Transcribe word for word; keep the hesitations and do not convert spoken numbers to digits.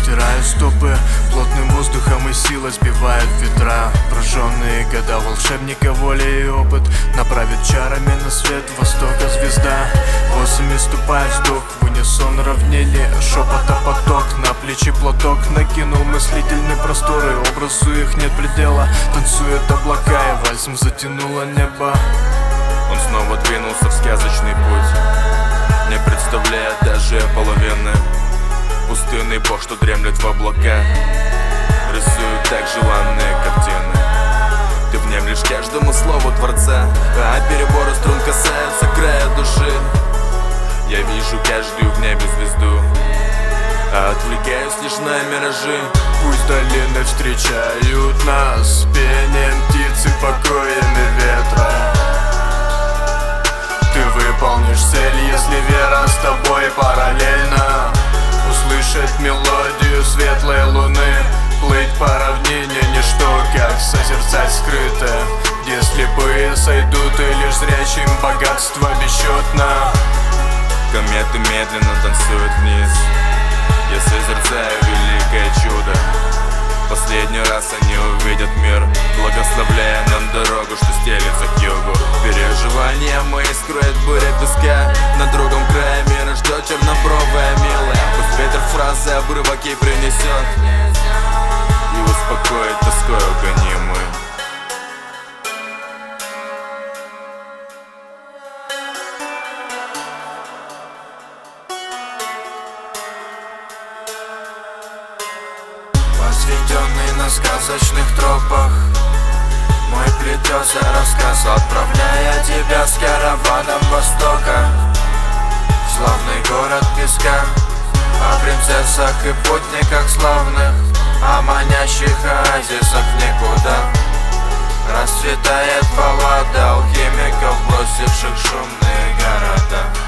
стираю стопы плотным воздухом, и сила сбивает ветра. Прожженные года волшебника, воля и опыт направит чарами на свет востока звезда. Босыми ступая вздох, в унисон равнение, шепота поток. На плечи платок накинул мыслительные просторы, образу их нет предела. Танцуют облака, и вальсом затянуло небо. Он снова двинулся в сказочный путь, не представляя даже половины. Пустынный бог, что дремлет в облаках, рисует так желанные картины. Ты внемлешь каждому слову Творца, а переборы струн касаются края души. Я вижу каждую в небе звезду, а отвлекаюсь лишь на миражи. Пусть долины встречают нас пением птиц и покоями ветра. Ты выполнишь цель, если вера с тобой параллельно. Услышать мелодию светлой луны, плыть по равнине, ничто, как созерцать скрытое, где слепые сойдут, и лишь зрячим богатство бесчетно. Кометы медленно танцуют вниз, я созерцаю великое чудо. Последний раз они увидят мир, благословляя нам дорогу, что стелится к югу. Переживания мои скроет буря песка, на другом крае мира ждет чернобровая милая. Пусть ветер фразы обрывки принесет и успокоит тоской гонимую. Возведенный на сказочных тропах, мой плетется рассказ, отправляя тебя с караваном востока в славный город песка. О принцессах и путниках славных, о манящих оазисах никуда. Расцветает баллада алхимиков, бросивших шумные города.